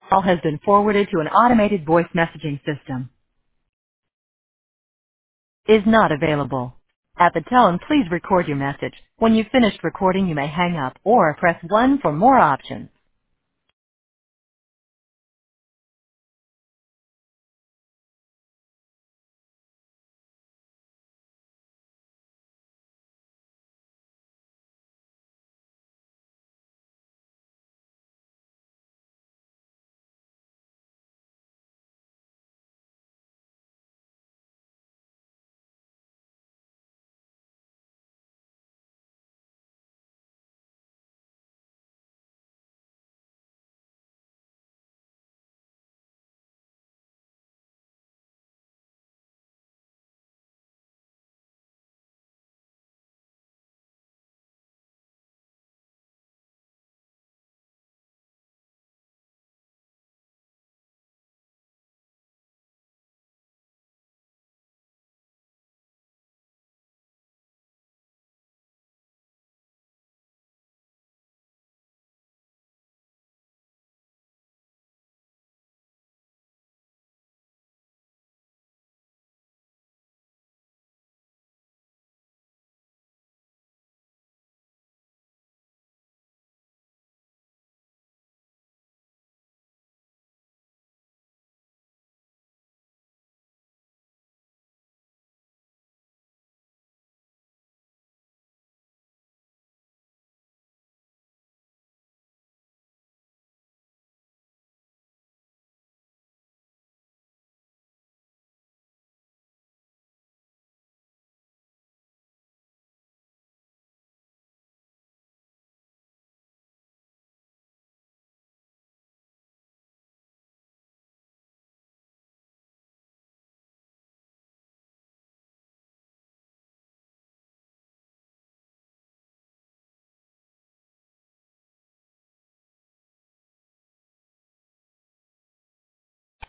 Call has been forwarded to an automated voice messaging system. Is not available. At the tone, please record your message. When you've finished recording, you may hang up or press 1 for more options.